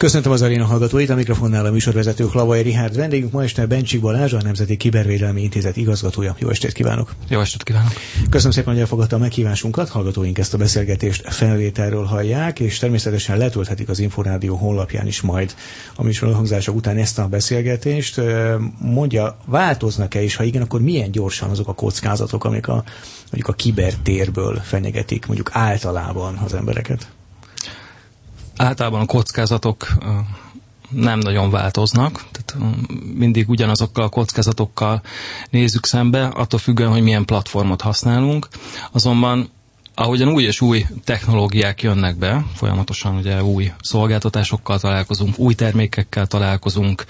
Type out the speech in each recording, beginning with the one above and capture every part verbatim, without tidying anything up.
Köszöntöm az aréna hallgatóit, a mikrofonnál a műsorvezető Hlavai Richárd, vendégünk ma este Bencsik Balázs, a Nemzeti Kibervédelmi Intézet igazgatója. Jó estét kívánok! Jó estét kívánok! Köszönöm szépen, hogy elfogadta a meghívásunkat. Hallgatóink ezt a beszélgetést felvételről hallják, és természetesen letölthetik az Inforádió honlapján is majd a műsor elhangzása után ezt a beszélgetést. Mondja, változnak-e, és ha igen, akkor milyen gyorsan azok a kockázatok, amik a, mondjuk a kibertérből fenyegetik mondjuk általában az embereket? Általában a kockázatok nem nagyon változnak, tehát mindig ugyanazokkal a kockázatokkal nézzük szembe, attól függően, hogy milyen platformot használunk. Azonban ahogyan új és új technológiák jönnek be, folyamatosan ugye új szolgáltatásokkal találkozunk, új termékekkel találkozunk,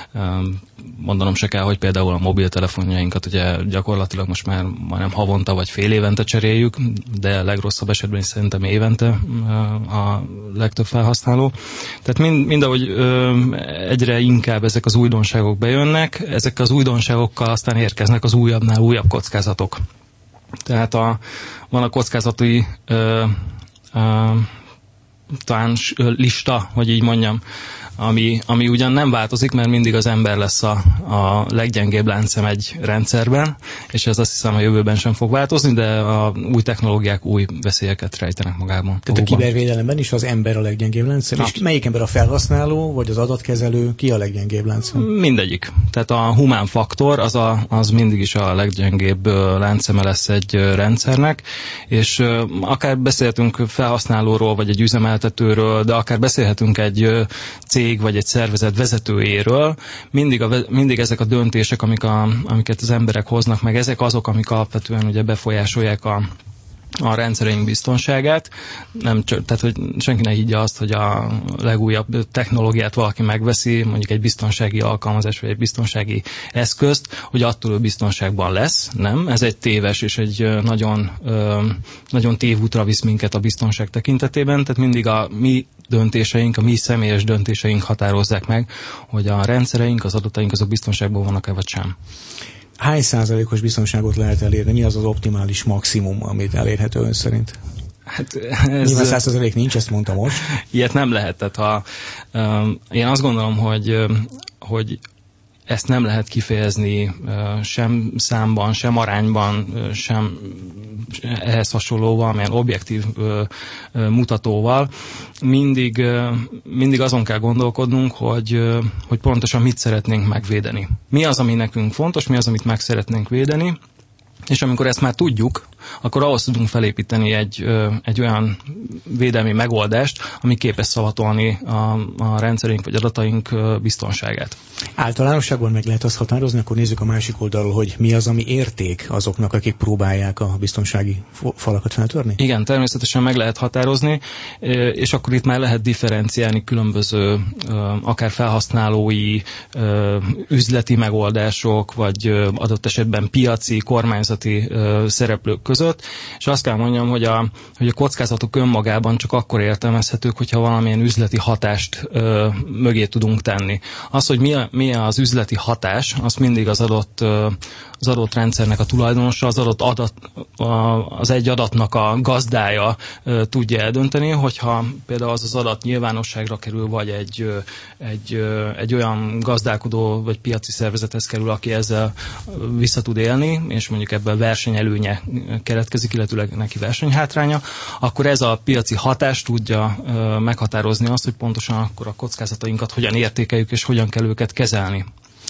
mondanom se kell, hogy például a mobiltelefonjainkat ugye gyakorlatilag most már majdnem havonta vagy fél évente cseréljük, de legrosszabb esetben is szerintem évente a legtöbb felhasználó. Tehát mind, mind ahogy egyre inkább ezek az újdonságok bejönnek, ezek az újdonságokkal aztán érkeznek az újabbnál újabb kockázatok. Tehát a, van a kockázati ö, ö, talán lista, hogy így mondjam, ami, ami ugyan nem változik, mert mindig az ember lesz a, a leggyengébb láncszem egy rendszerben, és ez azt hiszem a jövőben sem fog változni, de a új technológiák új veszélyeket rejtenek magában. Tehát a kibervédelemben is az ember a leggyengébb láncszem, és melyik ember a felhasználó, vagy az adatkezelő, ki a leggyengébb láncszem? Mindegyik. Tehát a humán faktor az, a, az mindig is a leggyengébb láncszeme lesz egy rendszernek, és akár beszélhetünk felhasználóról, vagy egy üzemeltetőről, de akár beszélhetünk egy cég vagy egy szervezet vezetőjéről, mindig, a, mindig ezek a döntések, amik a, amiket az emberek hoznak meg, ezek azok, amik alapvetően ugye befolyásolják a, a rendszereink biztonságát. Nem, tehát, hogy senki ne higgye azt, hogy a legújabb technológiát valaki megveszi, mondjuk egy biztonsági alkalmazás, vagy egy biztonsági eszközt, hogy attól ő biztonságban lesz. Nem, ez egy téves és egy nagyon, nagyon tévútra visz minket a biztonság tekintetében, tehát mindig a mi döntéseink, a mi személyes döntéseink határozzák meg, hogy a rendszereink, az adataink azok biztonságban vannak-e vagy sem. Hány százalékos biztonságot lehet elérni? Mi az az optimális maximum, amit elérhető ön szerint? Hát ez... Nyilván száz százalék nincs, ezt mondta most. Ilyet nem lehet. Tehát ha, um, én azt gondolom, hogy, hogy ezt nem lehet kifejezni sem számban, sem arányban, sem ehhez hasonlóval, milyen objektív mutatóval. Mindig, mindig azon kell gondolkodnunk, hogy, hogy pontosan mit szeretnénk megvédeni. Mi az, ami nekünk fontos, mi az, amit meg szeretnénk védeni, és amikor ezt már tudjuk, akkor ahhoz tudunk felépíteni egy, egy olyan védelmi megoldást, ami képes szavatolni a, a rendszerünk vagy adataink biztonságát. Általánosságban meg lehet azt határozni, akkor nézzük a másik oldalról, hogy mi az, ami érték azoknak, akik próbálják a biztonsági falakat feltörni? Igen, természetesen meg lehet határozni, és akkor itt már lehet differenciálni különböző akár felhasználói, üzleti megoldások, vagy adott esetben piaci, kormányzati szereplők között, és azt kell mondjam, hogy a, hogy a kockázatok önmagában csak akkor értelmezhetők, hogyha valamilyen üzleti hatást ö, mögé tudunk tenni. Az, hogy mi, a, mi az üzleti hatás, az mindig az adott, ö, az adott rendszernek a tulajdonosa, az adott adat, a, az egy adatnak a gazdája ö, tudja eldönteni, hogyha például az az adat nyilvánosságra kerül, vagy egy, ö, egy, ö, egy olyan gazdálkodó vagy piaci szervezethez kerül, aki ezzel vissza tud élni, és mondjuk ebből versenyelőnye keletkezik, illetőleg neki versenyhátránya, akkor ez a piaci hatás tudja ö, meghatározni azt, hogy pontosan akkor a kockázatainkat hogyan értékeljük, és hogyan kell őket kezelni.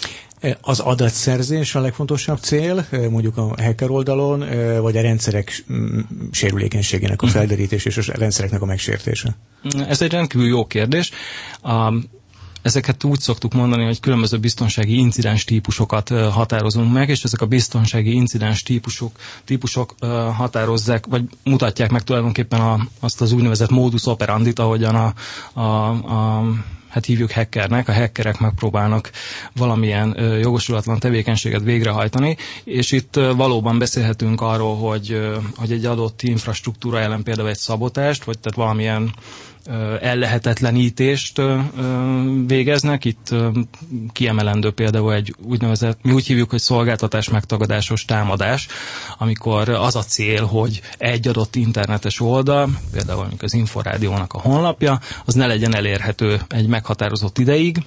Az adatszerzés a legfontosabb cél, mondjuk a hacker oldalon, vagy a rendszerek sérülékenységének a felderítés és a rendszereknek a megsértése? Ez egy rendkívül jó kérdés. A Ezeket úgy szoktuk mondani, hogy különböző biztonsági incidens típusokat határozunk meg, és ezek a biztonsági incidens típusok, típusok határozzák, vagy mutatják meg tulajdonképpen a, azt az úgynevezett modus operandit, ahogyan a, a, a hát hívjuk hackernek, a hackerek megpróbálnak valamilyen ö, jogosulatlan tevékenységet végrehajtani, és itt ö, valóban beszélhetünk arról, hogy, ö, hogy egy adott infrastruktúra ellen például egy szabotást, vagy tehát valamilyen ellehetetlenítést végeznek. Itt kiemelendő például egy úgynevezett, mi úgy hívjuk, hogy szolgáltatás megtagadásos támadás, amikor az a cél, hogy egy adott internetes oldal, például az Inforádiónak a honlapja, az ne legyen elérhető egy meghatározott ideig.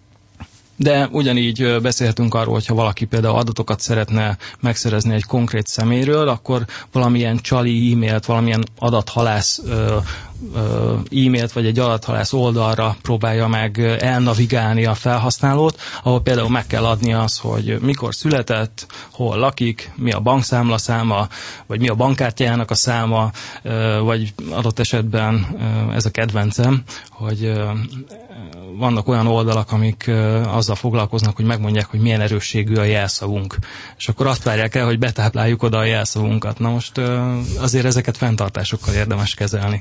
De ugyanígy beszélhetünk arról, hogyha valaki például adatokat szeretne megszerezni egy konkrét személyről, akkor valamilyen csali e-mailt, valamilyen adathalász e-mailt, vagy egy adathalász oldalra próbálja meg elnavigálni a felhasználót, ahol például meg kell adni az, hogy mikor született, hol lakik, mi a bankszámla száma, vagy mi a bankkártyájának a száma, vagy adott esetben ez a kedvencem, hogy vannak olyan oldalak, amik azzal foglalkoznak, hogy megmondják, hogy milyen erősségű a jelszavunk. És akkor azt várják el, hogy betápláljuk oda a jelszavunkat. Na most azért ezeket fenntartásokkal érdemes kezelni.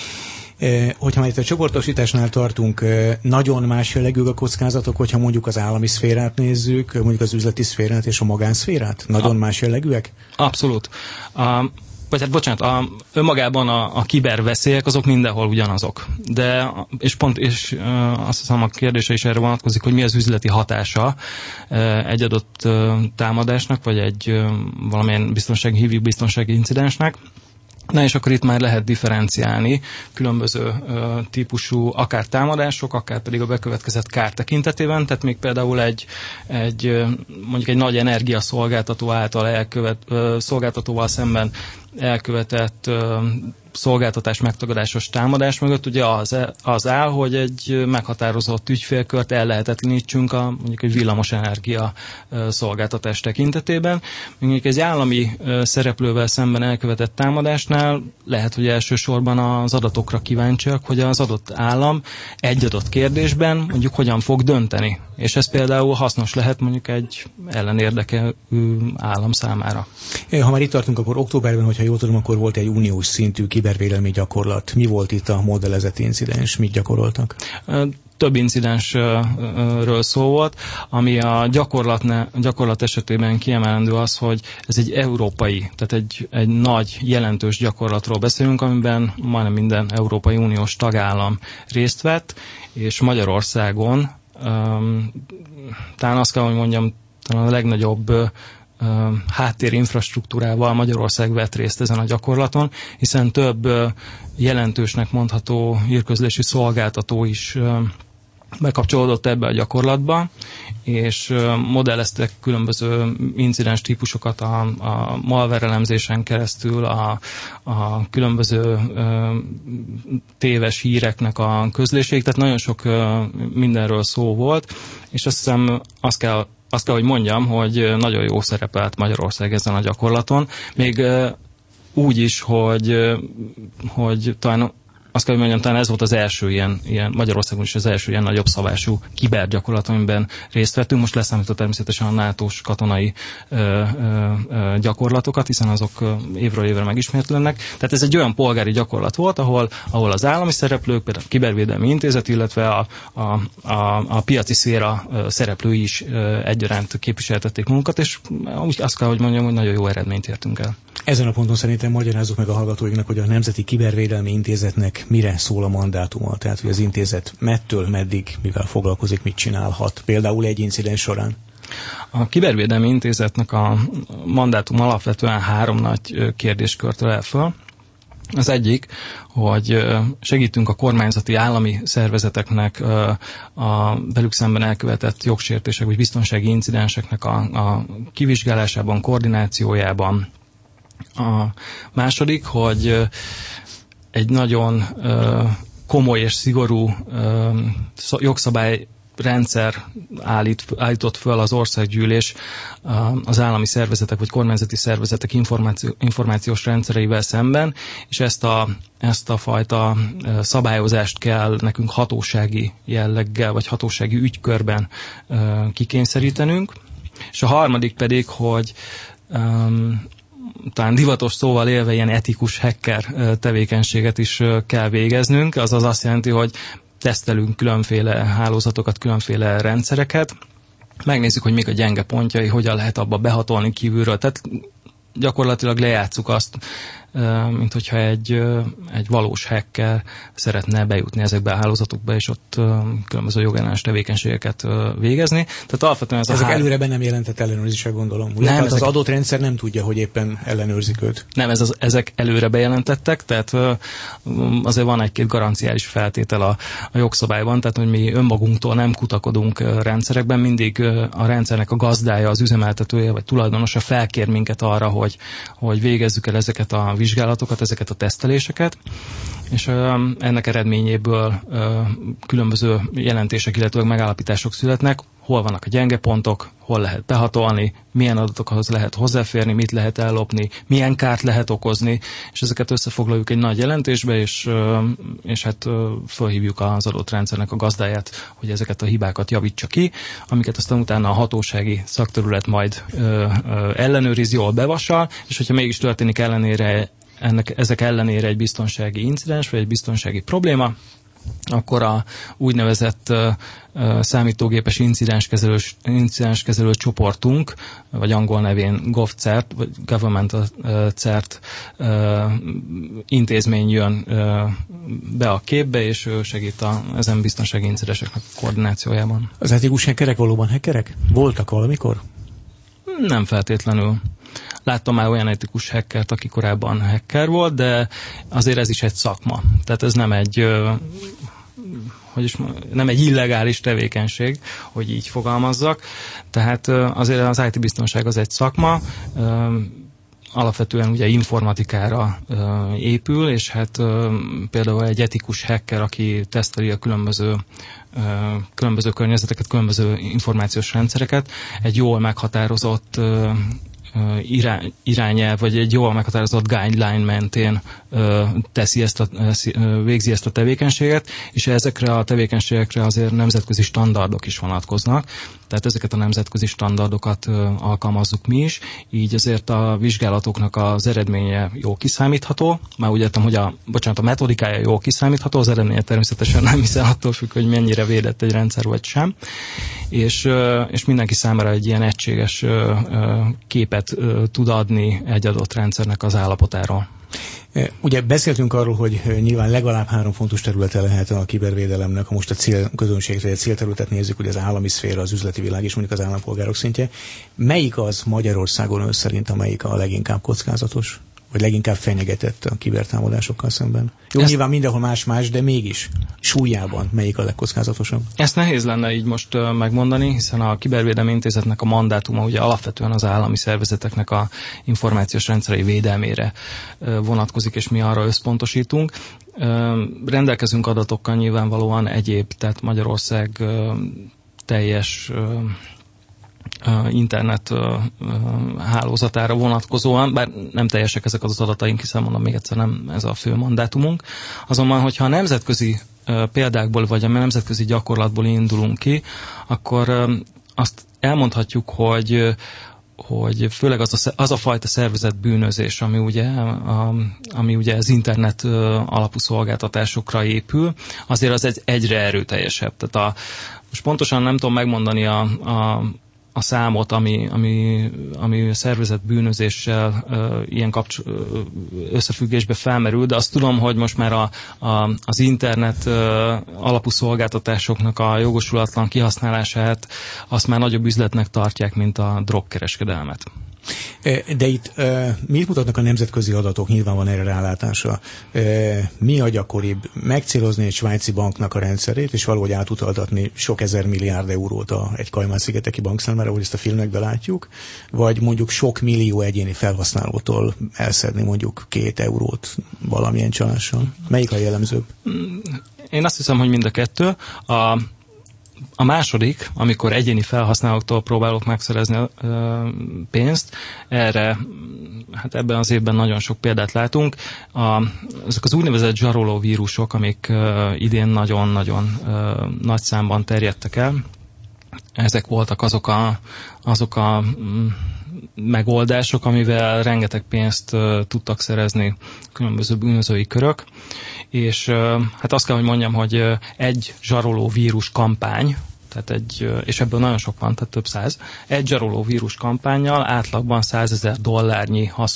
Hogyha már itt a csoportosításnál tartunk, nagyon más jellegű a kockázatok, hogyha mondjuk az állami szférát nézzük, mondjuk az üzleti szférát és a magánszférát? Nagyon a, más jellegűek? Abszolút. A, vagy hát bocsánat, a, önmagában a, a kiberveszélyek azok mindenhol ugyanazok. De, és pont, és e, azt hiszem a kérdése is erre vonatkozik, hogy mi az üzleti hatása e, egy adott e, támadásnak, vagy egy e, valamilyen biztonsági, hívjuk biztonsági incidensnek. Na és akkor itt már lehet differenciálni különböző ö, típusú akár támadások, akár pedig a bekövetkezett kár tekintetében, tehát még például egy, egy mondjuk egy nagy energiaszolgáltató által elkövet, ö, szolgáltatóval szemben elkövetett ö, szolgáltatás megtagadásos támadás mögött ugye az, az áll, hogy egy meghatározott ügyfélkört ellehetetlenítsünk a mondjuk egy villamosenergia szolgáltatás tekintetében. Mondjuk egy állami szereplővel szemben elkövetett támadásnál lehet, hogy elsősorban az adatokra kíváncsiak, hogy az adott állam egy adott kérdésben mondjuk hogyan fog dönteni. És ez például hasznos lehet mondjuk egy ellenérdekelő állam számára. Ha már itt tartunk, akkor októberben, hogyha jól tudom, akkor volt egy uniós szintű kibervédelmi gyakorlat. Mi volt itt a modellezett incidens? Mit gyakoroltak? Több incidensről szó volt, ami a gyakorlat, ne, gyakorlat esetében kiemelendő az, hogy ez egy európai, tehát egy, egy nagy, jelentős gyakorlatról beszélünk, amiben majdnem minden Európai Uniós tagállam részt vett, és Magyarországon um, talán azt kell, hogy mondjam, talán a legnagyobb uh, háttérinfrastruktúrával Magyarország vett részt ezen a gyakorlaton, hiszen több uh, jelentősnek mondható hírközlési szolgáltató is uh, bekapcsolódott ebbe a gyakorlatba, és modelleztek különböző incidens típusokat a, a malware elemzésen keresztül, a, a különböző ö, téves híreknek a közléséig, tehát nagyon sok ö, mindenről szó volt, és azt hiszem azt kell, azt kell, hogy mondjam, hogy nagyon jó szerepelt Magyarország ezen a gyakorlaton, még ö, úgy is, hogy, hogy talán azt kell, hogy mondjam, talán ez volt az első ilyen, ilyen Magyarországon is az első ilyen nagyobb szabású kibergyakorlat, amiben részt vettünk. Most leszámítva természetesen a nátós katonai ö, ö, ö, gyakorlatokat, hiszen azok évről évre megismétlődnek. Tehát ez egy olyan polgári gyakorlat volt, ahol, ahol az állami szereplők, például a Kibervédelmi Intézet, illetve a, a, a, a piaci szféra szereplői is egyaránt képviseltették magunkat, és úgy azt kell, hogy mondjam, hogy nagyon jó eredményt értünk el. Ezen a ponton szerintem magyarázzuk meg a hallgatóinknak, hogy a Nemzeti Kibervédelmi Intézetnek mire szól a mandátuma, tehát hogy az intézet mettől meddig, mivel foglalkozik, mit csinálhat, például egy incidens során. A Kibervédelmi Intézetnek a mandátum alapvetően három nagy kérdéskört ölel föl. Az egyik, hogy segítünk a kormányzati állami szervezeteknek a velük szemben elkövetett jogsértések vagy biztonsági incidenseknek a, a kivizsgálásában, koordinációjában. A második, hogy egy nagyon komoly és szigorú jogszabályrendszer állít, állított föl az országgyűlés az állami szervezetek vagy kormányzati szervezetek információ, információs rendszereivel szemben, és ezt a, ezt a fajta szabályozást kell nekünk hatósági jelleggel vagy hatósági ügykörben kikényszerítenünk. És a harmadik pedig, hogy um, talán divatos szóval élve ilyen etikus hacker tevékenységet is kell végeznünk, azaz azt jelenti, hogy tesztelünk különféle hálózatokat, különféle rendszereket, megnézzük, hogy mik a gyenge pontjai, hogyan lehet abba behatolni kívülről, tehát gyakorlatilag lejátszuk azt mint hogyha egy, egy valós hacker szeretne bejutni ezekbe a hálózatokba, és ott különböző jogellenes tevékenységeket végezni. Tehát alapvetően ez ezek a hár... előre be nem jelentett ellenőrzésre, gondolom. Ugye? Nem, ezek... az adott rendszer nem tudja, hogy éppen ellenőrzik őt. Nem, ez az, ezek előre bejelentettek, tehát azért van egy-két garanciális feltétel a, a jogszabályban, tehát hogy mi önmagunktól nem kutakodunk rendszerekben, mindig a rendszernek a gazdája, az üzemeltetője vagy tulajdonosa felkér minket arra, hogy, hogy végezzük el ezeket a vizsgálatokat, ezeket a teszteléseket, és ennek eredményéből különböző jelentések, illetve megállapítások születnek, hol vannak a gyenge pontok, hol lehet behatolni, milyen adatokhoz lehet hozzáférni, mit lehet ellopni, milyen kárt lehet okozni, és ezeket összefoglaljuk egy nagy jelentésbe, és, és hát felhívjuk az adott rendszernek a gazdáját, hogy ezeket a hibákat javítsa ki, amiket aztán utána a hatósági szakterület majd ellenőriz, jól bevassal, és hogyha mégis történik ellenére, ennek, ezek ellenére egy biztonsági incidens, vagy egy biztonsági probléma, akkor a úgynevezett uh, uh, számítógépes incidenskezelő, incidenskezelő csoportunk, vagy angol nevén GovCert, vagy Government uh, Cert uh, intézmény jön uh, be a képbe, és ő segít a, ezen biztonsági incidenseknek a koordinációjában. Az etikus hackerek valóban hackerek? Voltak valamikor? Nem feltétlenül. Láttam már olyan etikus hackert, aki korábban hacker volt, de azért ez is egy szakma. Tehát ez nem egy, hogy is mondjam, nem egy illegális tevékenység, hogy így fogalmazzak. Tehát azért az í té-biztonság az egy szakma, alapvetően ugye informatikára épül, és hát például egy etikus hacker, aki teszteli a különböző különböző környezeteket, különböző információs rendszereket, egy jól meghatározott irány, irányelv, vagy egy jól meghatározott guideline mentén teszi ezt a, végzi ezt a tevékenységet, és ezekre a tevékenységekre azért nemzetközi standardok is vonatkoznak, tehát ezeket a nemzetközi standardokat alkalmazzuk mi is, így azért a vizsgálatoknak az eredménye jó kiszámítható, már úgy értem, hogy a, bocsánat, a metodikája jó kiszámítható, az eredménye természetesen nem hiszen attól függ, hogy mennyire védett egy rendszer vagy sem, és, és mindenki számára egy ilyen egységes képet tud adni egy adott rendszernek az állapotáról. Ugye beszéltünk arról, hogy nyilván legalább három fontos területe lehet a kibervédelemnek, ha most a cél, közönségre egy célterületet nézzük, ugye az állami szféra, az üzleti világ és mondjuk az állampolgárok szintje. Melyik az Magyarországon ön szerint, amelyik a leginkább kockázatos, vagy leginkább fenyegetett a kibertámadásokkal szemben? Jó, ezt... nyilván mindenhol más-más, de mégis súlyában melyik a legkockázatosabb? Ezt nehéz lenne így most uh, megmondani, hiszen a Kibervédelmi Intézetnek a mandátuma ugye alapvetően az állami szervezeteknek a információs rendszerei védelmére uh, vonatkozik, és mi arra összpontosítunk. Uh, rendelkezünk adatokkal nyilvánvalóan egyéb, tehát Magyarország uh, teljes uh, internet hálózatára vonatkozóan, bár nem teljesek ezek az adataink, hiszen mondom még egyszer, nem ez a fő mandátumunk. Azonban, hogyha a nemzetközi példákból vagy a nemzetközi gyakorlatból indulunk ki, akkor azt elmondhatjuk, hogy hogy főleg az a, az a fajta szervezett bűnözés, ami ugye, a, ami ugye az internet alapú szolgáltatásokra épül, azért az egy, egyre erőteljesebb. Tehát a, most pontosan nem tudom megmondani a, a a számot, ami, ami, ami szervezett bűnözéssel uh, ilyen kapcs- összefüggésbe felmerül, de azt tudom, hogy most már a, a, az internet uh, alapú szolgáltatásoknak a jogosulatlan kihasználását azt már nagyobb üzletnek tartják, mint a drogkereskedelmet. De itt uh, mit mutatnak a nemzetközi adatok? Nyilván van erre rálátása. Uh, mi a gyakoribb? Megcélozni egy svájci banknak a rendszerét, és valahogy átutaltatni sok ezer milliárd eurót a, egy Kajmán-szigeteki bankszámlára, ahogy ezt a filmekben látjuk, vagy mondjuk sok millió egyéni felhasználótól elszedni mondjuk két eurót valamilyen csalással? Melyik a jellemzőbb? Én azt hiszem, hogy mind a kettő. A A második, amikor egyéni felhasználóktól próbálok megszerezni ö, pénzt, erre, hát ebben az évben nagyon sok példát látunk. A, ezek az úgynevezett zsaroló vírusok, amik ö, idén nagyon-nagyon ö, nagy számban terjedtek el, ezek voltak azok a, azok a mm, megoldások, amivel rengeteg pénzt uh, tudtak szerezni különböző bűnözői körök, és uh, hát azt kell, hogy mondjam, hogy uh, egy zsaroló vírus kampány, tehát egy, uh, és ebből nagyon sok van, tehát több száz, egy zsaroló vírus kampánnyal átlagban százezer dollárnyi haszon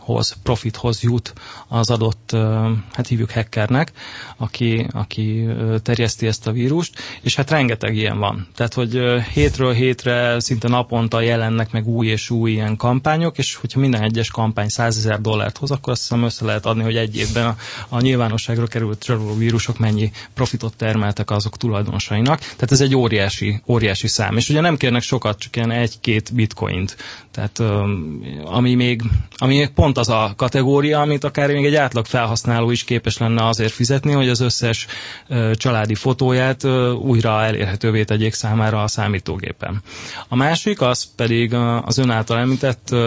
hoz, profithoz jut az adott, hát hívjuk hackernek, aki, aki terjeszti ezt a vírust, és hát rengeteg ilyen van. Tehát, hogy hétről hétre szinte naponta jelennek meg új és új ilyen kampányok, és hogyha minden egyes kampány százezer dollárt hoz, akkor azt hiszem össze lehet adni, hogy egy évben a, a nyilvánosságra került zsaroló vírusok mennyi profitot termeltek azok tulajdonosainak. Tehát ez egy óriási, óriási szám. És ugye nem kérnek sokat, csak ilyen egy-két bitcoint. Tehát ami még, ami még pont az a kategória, amit akár még egy átlag felhasználó is képes lenne azért fizetni, hogy az összes családi fotóját újra elérhetővé tegyék számára a számítógépen. A másik az pedig az ön által említett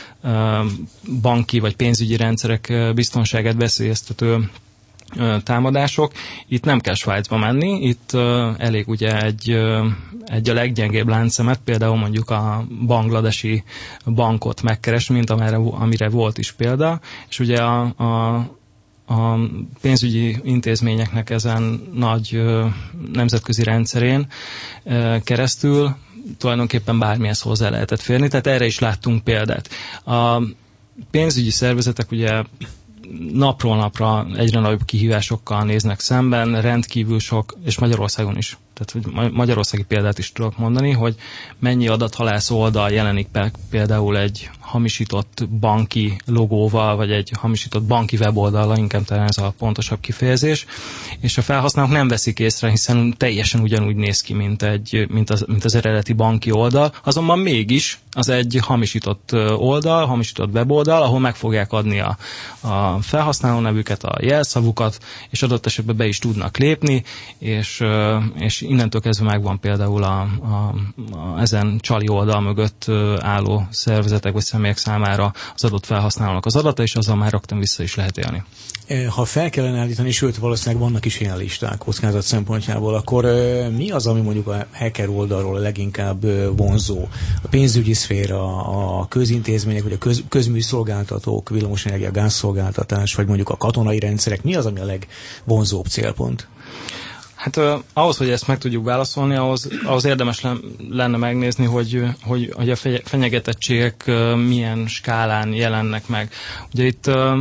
banki vagy pénzügyi rendszerek biztonságát veszélyeztető támadások. Itt nem kell Svájcba menni, itt elég ugye egy, egy a leggyengébb láncszemet, például mondjuk a bangladesi bankot megkeresni, mint amire, amire volt is példa, és ugye a, a a pénzügyi intézményeknek ezen nagy nemzetközi rendszerén keresztül tulajdonképpen bármihez hozzá lehetett férni, tehát erre is láttunk példát. A pénzügyi szervezetek ugye napról napra egyre nagyobb kihívásokkal néznek szemben, rendkívül sok, és Magyarországon is. Tehát, hogy magyarországi példát is tudok mondani, hogy mennyi adathalász oldal jelenik be például egy hamisított banki logóval, vagy egy hamisított banki weboldallal, inkább talán ez a pontosabb kifejezés, és a felhasználók nem veszik észre, hiszen teljesen ugyanúgy néz ki, mint, egy, mint, az, mint az eredeti banki oldal, azonban mégis az egy hamisított oldal, hamisított weboldal, ahol meg fogják adni a, a felhasználó nevüket, a jelszavukat, és adott esetben be is tudnak lépni, és, és innentől kezdve megvan például a, a, a ezen csali oldal mögött álló szervezetek vagy személyek számára az adott felhasználónak az adata, és azzal már rögtön vissza is lehet élni. Ha fel kellene állítani, sőt valószínűleg vannak is ilyen listák kockázat szempontjából, akkor mi az, ami mondjuk a hacker oldalról leginkább vonzó? A pénzügyi szféra, a közintézmények, vagy a köz, közműszolgáltatók, villamosenergia, gázszolgáltatás, vagy mondjuk a katonai rendszerek, mi az, ami a legvonzóbb célpont? Hát uh, ahhoz, hogy ezt meg tudjuk válaszolni, ahhoz, ahhoz érdemes lenne megnézni, hogy, hogy, hogy a fenyegetettségek uh, milyen skálán jelennek meg. Ugye itt, uh,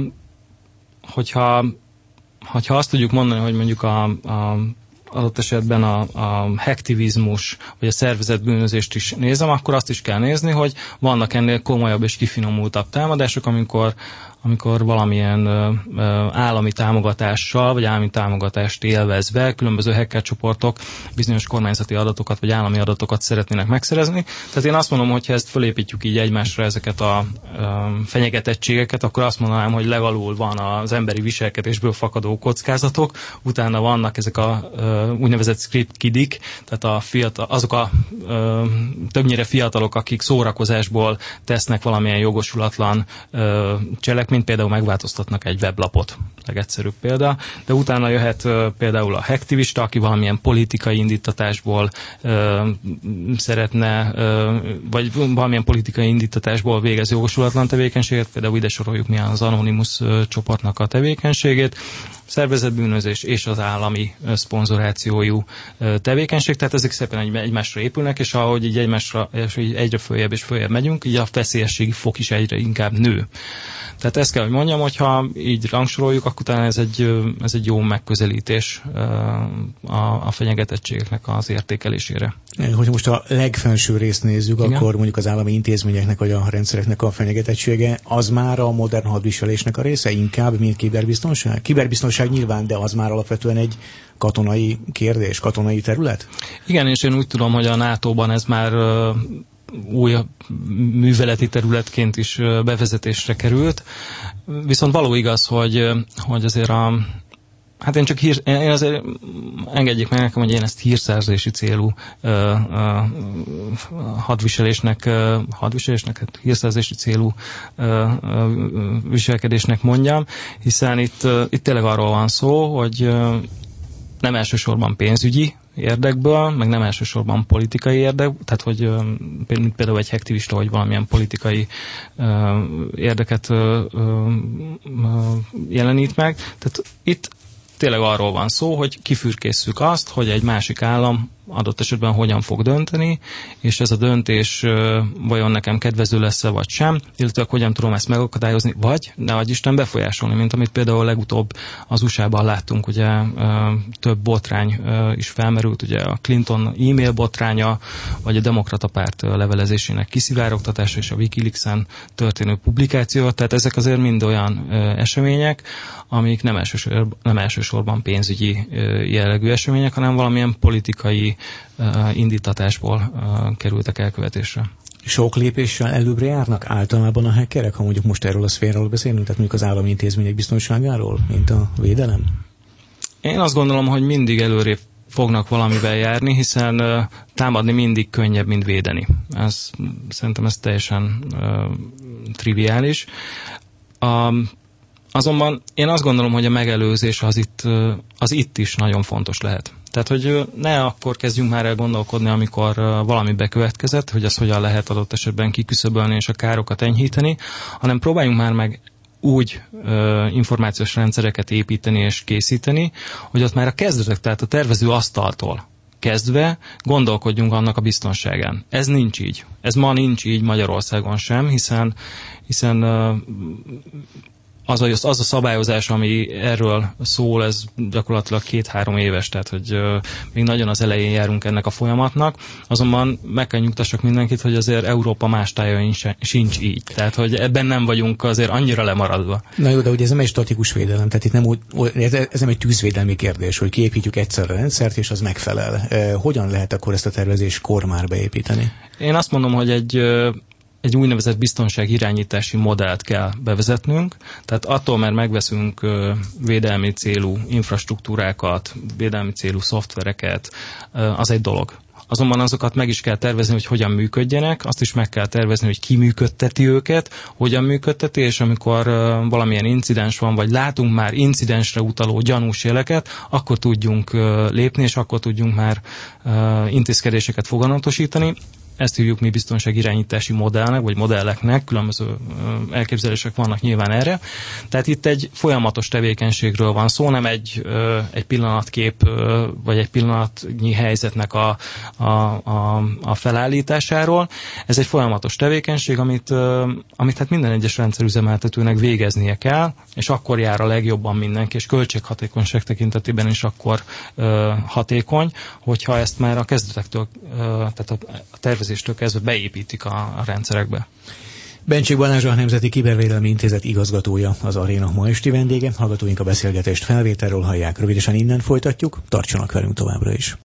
hogyha, hogyha azt tudjuk mondani, hogy mondjuk a, a adott esetben a, a hacktivizmus, vagy a szervezetbűnözést is nézem, akkor azt is kell nézni, hogy vannak ennél komolyabb és kifinomultabb támadások, amikor amikor valamilyen ö, ö, állami támogatással, vagy állami támogatást élvezve különböző hacker csoportok bizonyos kormányzati adatokat, vagy állami adatokat szeretnének megszerezni. Tehát én azt mondom, hogy ha ezt fölépítjük így egymásra ezeket a ö, fenyegetettségeket, akkor azt mondanám, hogy legalul van az emberi viselkedésből fakadó kockázatok, utána vannak ezek a ö, úgynevezett script kidik, tehát a fiatal, azok a ö, többnyire fiatalok, akik szórakozásból tesznek valamilyen jogosulatlan ö, cselekményt, mint például megváltoztatnak egy weblapot, legegyszerűbb példa, de utána jöhet uh, például a hacktivista, aki valamilyen politikai indítatásból uh, szeretne, uh, vagy valamilyen politikai indítatásból végez jogosulatlan tevékenységet, például ide soroljuk mi az Anonymous uh, csoportnak a tevékenységét, szervezetbűnözés és az állami szponzorációjú tevékenység, tehát ezek szépen egymásra épülnek, és ahogy így egymásra, és így egyre följebb és följebb megyünk, így a veszélyességi fok is egyre inkább nő. Tehát ezt kell, hogy mondjam, hogyha így rangsoroljuk, akkor talán ez egy, ez egy jó megközelítés a, a fenyegetettségeknek az értékelésére. Hogyha most a legfelső részt nézzük, igen, akkor mondjuk az állami intézményeknek vagy a rendszereknek a fenyegetettsége, az már a modern hadviselésnek a része inkább, mint kiberbiztonság? Kiberbiztonság nyilván, de az már alapvetően egy katonai kérdés, katonai terület? Igen, és én úgy tudom, hogy a nátóban ez már új műveleti területként is bevezetésre került. Viszont való igaz, hogy, hogy azért a Hát én csak hír, én azért engedjék meg nekem, hogy én ezt hírszerzési célú uh, uh, hadviselésnek, uh, hadviselésnek, hát hírszerzési célú uh, uh, viselkedésnek mondjam, hiszen itt, uh, itt tényleg arról van szó, hogy uh, nem elsősorban pénzügyi érdekből, meg nem elsősorban politikai érdek, tehát hogy uh, például egy hacktivista, vagy valamilyen politikai uh, érdeket uh, uh, jelenít meg. Tehát itt tényleg arról van szó, hogy kifürkészszük azt, hogy egy másik állam adott esetben hogyan fog dönteni, és ez a döntés vajon nekem kedvező lesz-e vagy sem, illetve hogyan tudom ezt megakadályozni, vagy ne adj Isten befolyásolni, mint amit például legutóbb az u es á-ban láttunk, ugye több botrány is felmerült, ugye a Clinton e-mail botránya, vagy a demokrata párt levelezésének kiszivárogtatása és a Wikileaks-en történő publikáció, tehát ezek azért mind olyan események, amik nem elsősorban, nem elsősorban pénzügyi jellegű események, hanem valamilyen politikai indítatásból kerültek elkövetésre. Sok lépéssel előbbre járnak általában a hackerek, ha mondjuk most erről a szféráról beszélünk, tehát mondjuk az állami intézmények biztonságáról, mint a védelem? Én azt gondolom, hogy mindig előrébb fognak valamivel járni, hiszen uh, támadni mindig könnyebb, mint védeni. Ez, szerintem ez teljesen uh, triviális. Um, azonban én azt gondolom, hogy a megelőzés az itt, uh, az itt is nagyon fontos lehet. Tehát, hogy ne akkor kezdjünk már el gondolkodni, amikor valami bekövetkezett, hogy ezt hogyan lehet adott esetben kiküszöbölni és a károkat enyhíteni, hanem próbáljunk már meg úgy ö, információs rendszereket építeni és készíteni, hogy ott már a kezdetek, tehát a tervező asztaltól kezdve gondolkodjunk annak a biztonságán. Ez nincs így. Ez ma nincs így Magyarországon sem, hiszen, hiszen ö, Az a, az a szabályozás, ami erről szól, ez gyakorlatilag két-három éves, tehát hogy uh, még nagyon az elején járunk ennek a folyamatnak, azonban meg kell nyugtassak mindenkit, hogy azért Európa más tájain sincs így. Tehát, hogy ebben nem vagyunk azért annyira lemaradva. Na jó, de ugye ez nem egy statikus védelem, tehát itt nem úgy, ez nem egy tűzvédelmi kérdés, hogy kiépítjük egyszer a rendszert, és az megfelel. Hogyan lehet akkor ezt a tervezéskor már beépíteni? Én azt mondom, hogy egy egy úgynevezett biztonságirányítási modellt kell bevezetnünk, tehát attól, mert megveszünk védelmi célú infrastruktúrákat, védelmi célú szoftvereket, az egy dolog. Azonban azokat meg is kell tervezni, hogy hogyan működjenek, azt is meg kell tervezni, hogy ki működteti őket, hogyan működteti, és amikor valamilyen incidens van, vagy látunk már incidensre utaló gyanús jeleket, akkor tudjunk lépni, és akkor tudjunk már intézkedéseket foganatosítani. Ezt hívjuk mi biztonságirányítási modellnek, vagy modelleknek, különböző elképzelések vannak nyilván erre. Tehát itt egy folyamatos tevékenységről van szó, nem egy, egy pillanatkép, vagy egy pillanatnyi helyzetnek a, a, a, a felállításáról. Ez egy folyamatos tevékenység, amit, amit hát minden egyes rendszerüzemeltetőnek végeznie kell, és akkor jár a legjobban mindenki, és költséghatékonyság tekintetében is akkor hatékony, hogyha ezt már a kezdetektől, tehát a tervezéstől kezdve beépítik a, a rendszerekbe. Bencsik Balázs, a Nemzeti Kibervédelmi Intézet igazgatója az Aréna ma esti vendége. Hallgatóink a beszélgetést felvételről hallják. Rövidesen innen folytatjuk, tartsanak velünk továbbra is.